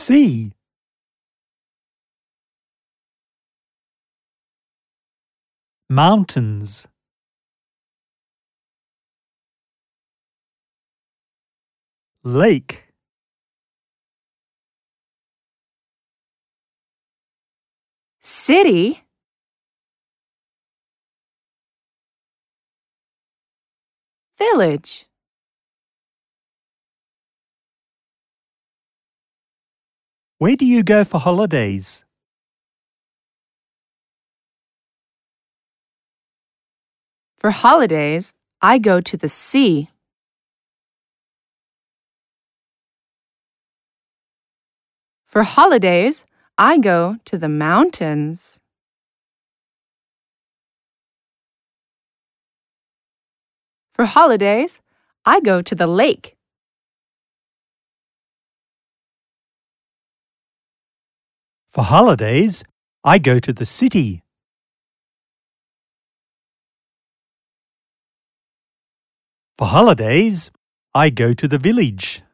sea. Mountains. Lake. City. Village. Where do you go for holidays? For holidays, I go to the sea. For holidays, I go to the mountains. For holidays, I go to the lake. For holidays, I go to the city. For holidays, I go to the village.